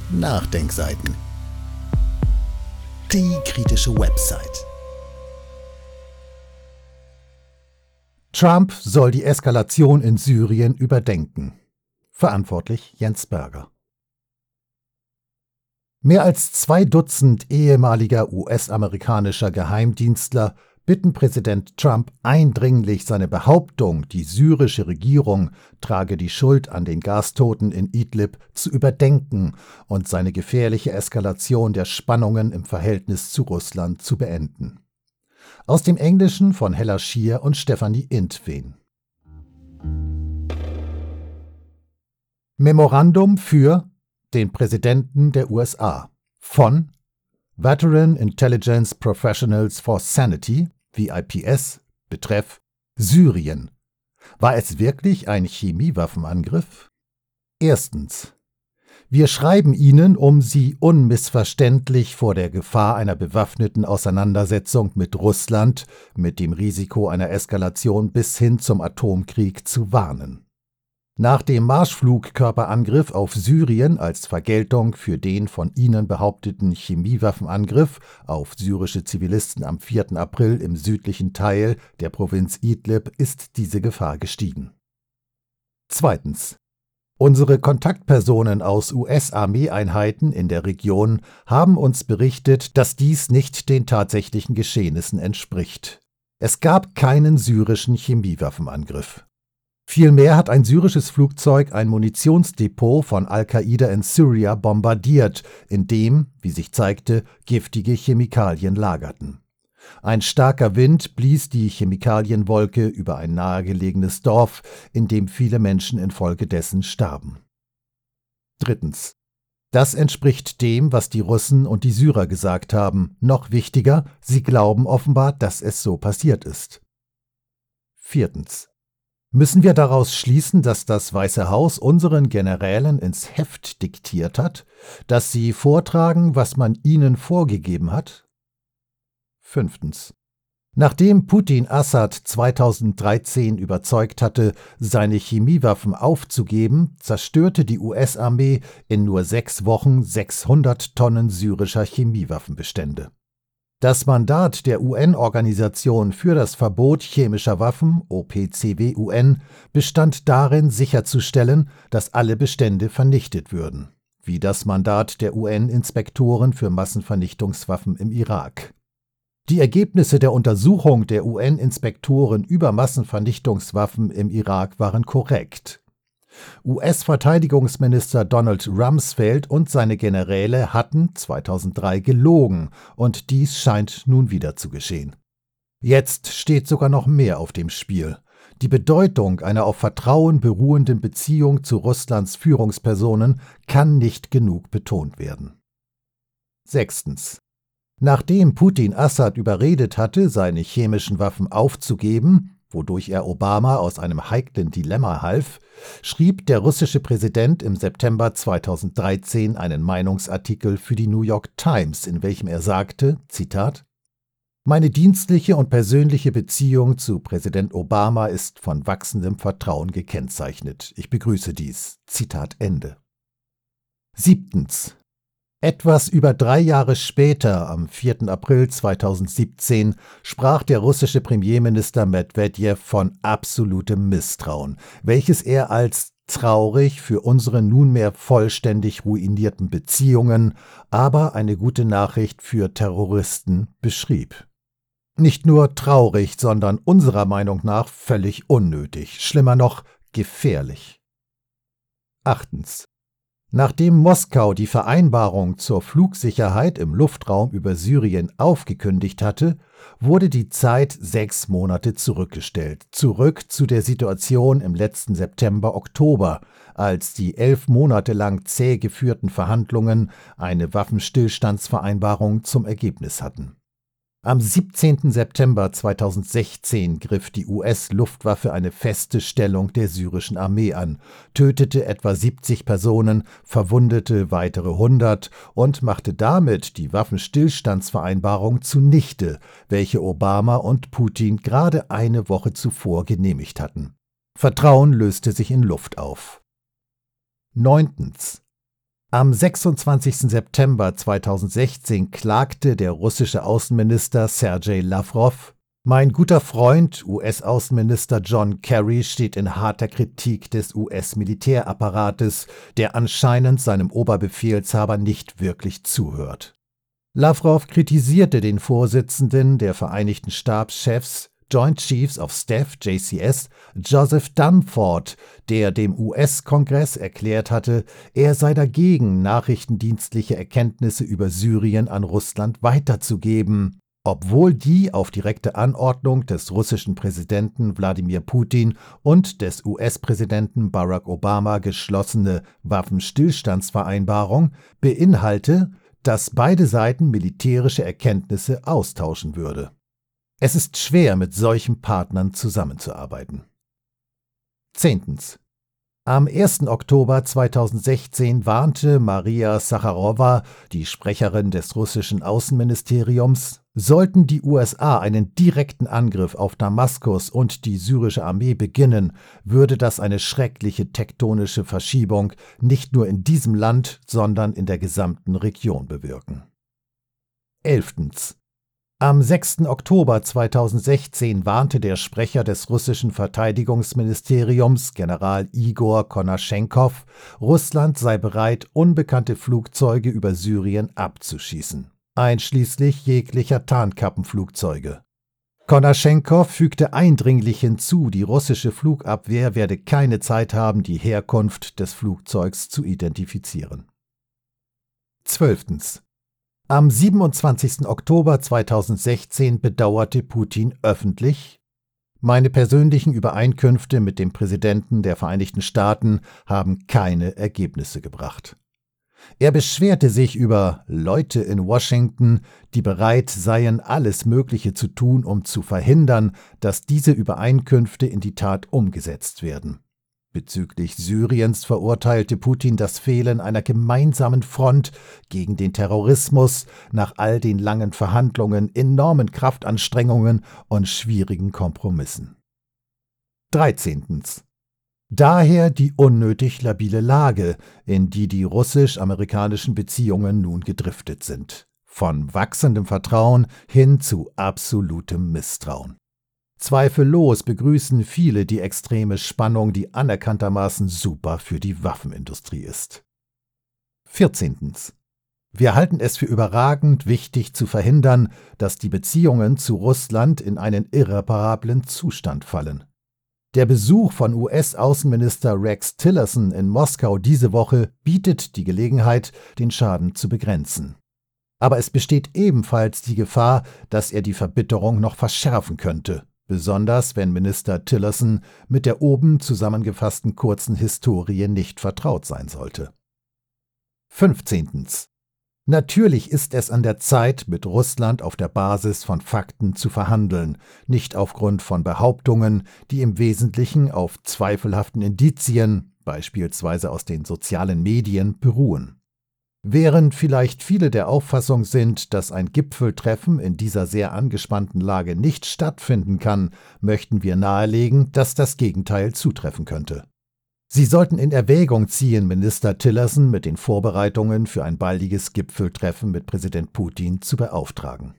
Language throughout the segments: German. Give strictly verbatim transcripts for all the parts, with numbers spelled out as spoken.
Nachdenkseiten. Die kritische Website. Trump soll die Eskalation in Syrien überdenken. Verantwortlich Jens Berger. Mehr als zwei Dutzend ehemaliger U S-amerikanischer Geheimdienstler bitten Präsident Trump eindringlich, seine Behauptung, die syrische Regierung trage die Schuld an den Gastoten in Idlib, zu überdenken und seine gefährliche Eskalation der Spannungen im Verhältnis zu Russland zu beenden. Aus dem Englischen von Hella Schier und Stephanie Intwen. Memorandum für den Präsidenten der U S A von Veteran Intelligence Professionals for Sanity, V I P S, Betreff Syrien. War es wirklich ein Chemiewaffenangriff? Erstens. Wir schreiben Ihnen, um Sie unmissverständlich vor der Gefahr einer bewaffneten Auseinandersetzung mit Russland, mit dem Risiko einer Eskalation bis hin zum Atomkrieg zu warnen. Nach dem Marschflugkörperangriff auf Syrien als Vergeltung für den von Ihnen behaupteten Chemiewaffenangriff auf syrische Zivilisten am vierten April im südlichen Teil der Provinz Idlib ist diese Gefahr gestiegen. Zweitens. Unsere Kontaktpersonen aus U S-Armeeeinheiten in der Region haben uns berichtet, dass dies nicht den tatsächlichen Geschehnissen entspricht. Es gab keinen syrischen Chemiewaffenangriff. Vielmehr hat ein syrisches Flugzeug ein Munitionsdepot von Al-Qaida in Syria bombardiert, in dem, wie sich zeigte, giftige Chemikalien lagerten. Ein starker Wind blies die Chemikalienwolke über ein nahegelegenes Dorf, in dem viele Menschen infolgedessen starben. Drittens. Das entspricht dem, was die Russen und die Syrer gesagt haben. Noch wichtiger, sie glauben offenbar, dass es so passiert ist. Viertens. Müssen wir daraus schließen, dass das Weiße Haus unseren Generälen ins Heft diktiert hat, dass sie vortragen, was man ihnen vorgegeben hat? Fünftens. Nachdem Putin Assad zweitausenddreizehn überzeugt hatte, seine Chemiewaffen aufzugeben, zerstörte die U S-Armee in nur sechs Wochen sechshundert Tonnen syrischer Chemiewaffenbestände. Das Mandat der U N-Organisation für das Verbot chemischer Waffen, O P C W U N, bestand darin, sicherzustellen, dass alle Bestände vernichtet würden, wie das Mandat der U N-Inspektoren für Massenvernichtungswaffen im Irak. Die Ergebnisse der Untersuchung der U N-Inspektoren über Massenvernichtungswaffen im Irak waren korrekt. U S-Verteidigungsminister Donald Rumsfeld und seine Generäle hatten zweitausenddrei gelogen, und dies scheint nun wieder zu geschehen. Jetzt steht sogar noch mehr auf dem Spiel. Die Bedeutung einer auf Vertrauen beruhenden Beziehung zu Russlands Führungspersonen kann nicht genug betont werden. Sechstens. Nachdem Putin Assad überredet hatte, seine chemischen Waffen aufzugeben, wodurch er Obama aus einem heiklen Dilemma half, schrieb der russische Präsident im September zweitausenddreizehn einen Meinungsartikel für die New York Times, in welchem er sagte, Zitat, »Meine dienstliche und persönliche Beziehung zu Präsident Obama ist von wachsendem Vertrauen gekennzeichnet. Ich begrüße dies.« Zitat Ende. Siebtens. Etwas über drei Jahre später, am vierten April zweitausendsiebzehn, sprach der russische Premierminister Medwedew von absolutem Misstrauen, welches er als traurig für unsere nunmehr vollständig ruinierten Beziehungen, aber eine gute Nachricht für Terroristen beschrieb. Nicht nur traurig, sondern unserer Meinung nach völlig unnötig, schlimmer noch, gefährlich. Achtens. Nachdem Moskau die Vereinbarung zur Flugsicherheit im Luftraum über Syrien aufgekündigt hatte, wurde die Zeit sechs Monate zurückgestellt, zurück zu der Situation im letzten September-Oktober, als die elf Monate lang zäh geführten Verhandlungen eine Waffenstillstandsvereinbarung zum Ergebnis hatten. Am siebzehnten September zweitausendsechzehn griff die U S-Luftwaffe eine feste Stellung der syrischen Armee an, tötete etwa siebzig Personen, verwundete weitere hundert und machte damit die Waffenstillstandsvereinbarung zunichte, welche Obama und Putin gerade eine Woche zuvor genehmigt hatten. Vertrauen löste sich in Luft auf. Neuntens. Am sechsundzwanzigsten September zweitausendsechzehn klagte der russische Außenminister Sergei Lawrow: Mein guter Freund, U S-Außenminister John Kerry, steht in harter Kritik des U S-Militärapparates, der anscheinend seinem Oberbefehlshaber nicht wirklich zuhört. Lawrow kritisierte den Vorsitzenden der Vereinigten Stabschefs, Joint Chiefs of Staff J C S, Joseph Dunford, der dem U S-Kongress erklärt hatte, er sei dagegen, nachrichtendienstliche Erkenntnisse über Syrien an Russland weiterzugeben, obwohl die auf direkte Anordnung des russischen Präsidenten Wladimir Putin und des U S-Präsidenten Barack Obama geschlossene Waffenstillstandsvereinbarung beinhalte, dass beide Seiten militärische Erkenntnisse austauschen würde. Es ist schwer, mit solchen Partnern zusammenzuarbeiten. Zehntens. Am ersten Oktober zweitausendsechzehn warnte Maria Sacharowa, die Sprecherin des russischen Außenministeriums, sollten die U S A einen direkten Angriff auf Damaskus und die syrische Armee beginnen, würde das eine schreckliche tektonische Verschiebung nicht nur in diesem Land, sondern in der gesamten Region bewirken. Elftens. Am sechsten Oktober zweitausendsechzehn warnte der Sprecher des russischen Verteidigungsministeriums, General Igor Konaschenkov, Russland sei bereit, unbekannte Flugzeuge über Syrien abzuschießen, einschließlich jeglicher Tarnkappenflugzeuge. Konaschenkov fügte eindringlich hinzu, die russische Flugabwehr werde keine Zeit haben, die Herkunft des Flugzeugs zu identifizieren. Zwölftens. Am siebenundzwanzigsten Oktober zweitausendsechzehn bedauerte Putin öffentlich: Meine persönlichen Übereinkünfte mit dem Präsidenten der Vereinigten Staaten haben keine Ergebnisse gebracht. Er beschwerte sich über Leute in Washington, die bereit seien, alles Mögliche zu tun, um zu verhindern, dass diese Übereinkünfte in die Tat umgesetzt werden. Bezüglich Syriens verurteilte Putin das Fehlen einer gemeinsamen Front gegen den Terrorismus nach all den langen Verhandlungen, enormen Kraftanstrengungen und schwierigen Kompromissen. Dreizehntens. Daher die unnötig labile Lage, in die die russisch-amerikanischen Beziehungen nun gedriftet sind. Von wachsendem Vertrauen hin zu absolutem Misstrauen. Zweifellos begrüßen viele die extreme Spannung, die anerkanntermaßen super für die Waffenindustrie ist. vierzehntens. Wir halten es für überragend wichtig zu verhindern, dass die Beziehungen zu Russland in einen irreparablen Zustand fallen. Der Besuch von U S-Außenminister Rex Tillerson in Moskau diese Woche bietet die Gelegenheit, den Schaden zu begrenzen. Aber es besteht ebenfalls die Gefahr, dass er die Verbitterung noch verschärfen könnte, besonders wenn Minister Tillerson mit der oben zusammengefassten kurzen Historie nicht vertraut sein sollte. fünfzehntens. Natürlich ist es an der Zeit, mit Russland auf der Basis von Fakten zu verhandeln, nicht aufgrund von Behauptungen, die im Wesentlichen auf zweifelhaften Indizien, beispielsweise aus den sozialen Medien, beruhen. Während vielleicht viele der Auffassung sind, dass ein Gipfeltreffen in dieser sehr angespannten Lage nicht stattfinden kann, möchten wir nahelegen, dass das Gegenteil zutreffen könnte. Sie sollten in Erwägung ziehen, Minister Tillerson mit den Vorbereitungen für ein baldiges Gipfeltreffen mit Präsident Putin zu beauftragen.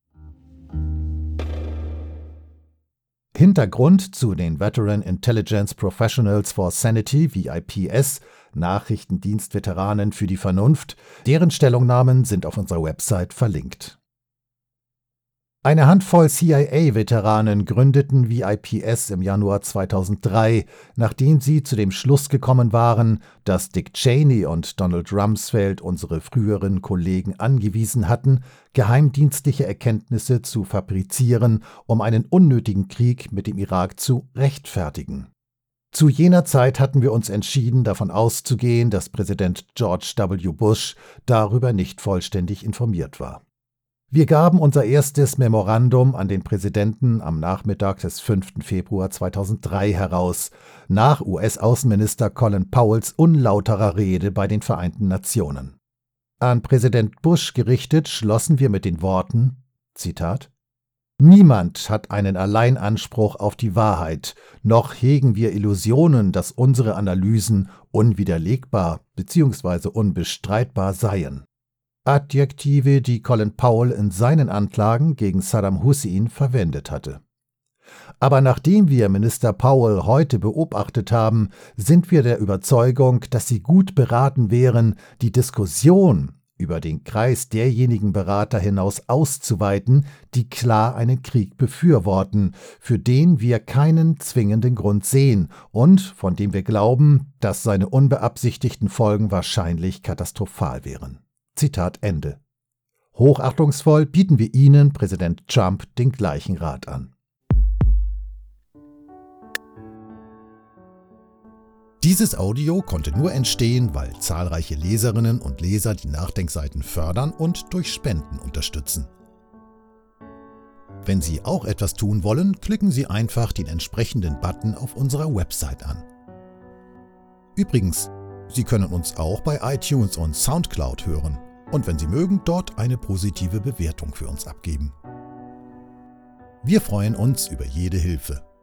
Hintergrund zu den Veteran Intelligence Professionals for Sanity, V I P S, Nachrichtendienstveteranen für die Vernunft, deren Stellungnahmen sind auf unserer Website verlinkt. Eine Handvoll C I A-Veteranen gründeten V I P S im Januar zweitausenddrei, nachdem sie zu dem Schluss gekommen waren, dass Dick Cheney und Donald Rumsfeld unsere früheren Kollegen angewiesen hatten, geheimdienstliche Erkenntnisse zu fabrizieren, um einen unnötigen Krieg mit dem Irak zu rechtfertigen. Zu jener Zeit hatten wir uns entschieden, davon auszugehen, dass Präsident George W. Bush darüber nicht vollständig informiert war. Wir gaben unser erstes Memorandum an den Präsidenten am Nachmittag des fünften Februar zweitausenddrei heraus, nach U S-Außenminister Colin Powells unlauterer Rede bei den Vereinten Nationen. An Präsident Bush gerichtet schlossen wir mit den Worten, Zitat, Niemand hat einen Alleinanspruch auf die Wahrheit, noch hegen wir Illusionen, dass unsere Analysen unwiderlegbar bzw. unbestreitbar seien. Adjektive, die Colin Powell in seinen Anklagen gegen Saddam Hussein verwendet hatte. Aber nachdem wir Minister Powell heute beobachtet haben, sind wir der Überzeugung, dass sie gut beraten wären, die Diskussion über den Kreis derjenigen Berater hinaus auszuweiten, die klar einen Krieg befürworten, für den wir keinen zwingenden Grund sehen und von dem wir glauben, dass seine unbeabsichtigten Folgen wahrscheinlich katastrophal wären. Zitat Ende. Hochachtungsvoll bieten wir Ihnen, Präsident Trump, den gleichen Rat an. Dieses Audio konnte nur entstehen, weil zahlreiche Leserinnen und Leser die Nachdenkseiten fördern und durch Spenden unterstützen. Wenn Sie auch etwas tun wollen, klicken Sie einfach den entsprechenden Button auf unserer Website an. Übrigens, Sie können uns auch bei iTunes und Soundcloud hören und wenn Sie mögen, dort eine positive Bewertung für uns abgeben. Wir freuen uns über jede Hilfe.